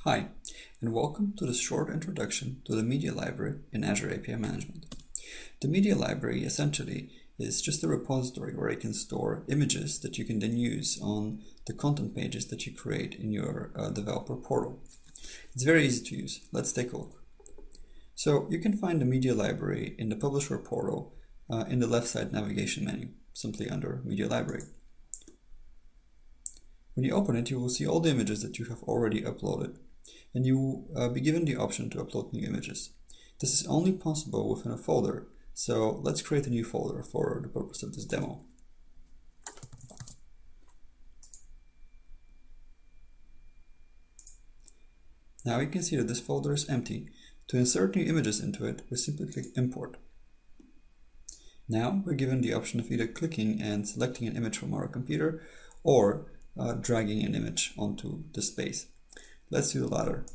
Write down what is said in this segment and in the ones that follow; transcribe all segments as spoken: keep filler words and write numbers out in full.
Hi, and welcome to this short introduction to the Media Library in Azure A P I Management. The Media Library essentially is just a repository where you can store images that you can then use on the content pages that you create in your uh, developer portal. It's very easy to use. Let's take a look. So you can find the Media Library in the Publisher portal uh, in the left side navigation menu, simply under Media Library. When you open it, you will see all the images that you have already uploaded, and you will uh, be given the option to upload new images. This is only possible within a folder, so let's create a new folder for the purpose of this demo. Now you can see that this folder is empty. To insert new images into it, we simply click Import. Now we're given the option of either clicking and selecting an image from our computer or uh, dragging an image onto the space. Let's do the latter.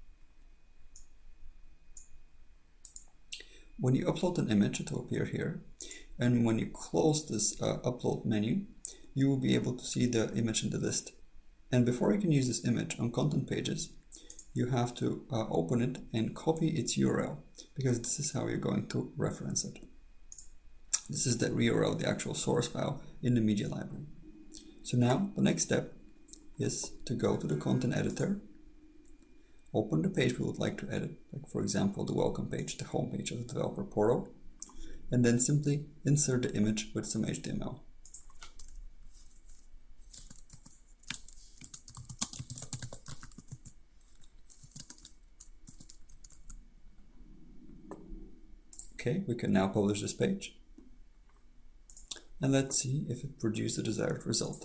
When you upload an image, it will appear here, and when you close this uh, upload menu, you will be able to see the image in the list. And before you can use this image on content pages, you have to uh, open it and copy its U R L, because this is how you're going to reference it. This is the U R L, the actual source file in the media library. So now the next step is to go to the content editor, open the page we would like to edit, like for example the welcome page, the home page of the developer portal, and then simply insert the image with some H T M L. Okay, we can now publish this page. And let's see if it produced the desired result.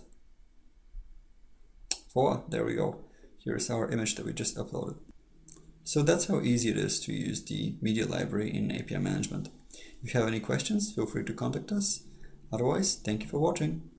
Voila, there we go. Here's our image that we just uploaded. So that's how easy it is to use the media library in A P I management. If you have any questions, feel free to contact us. Otherwise, thank you for watching.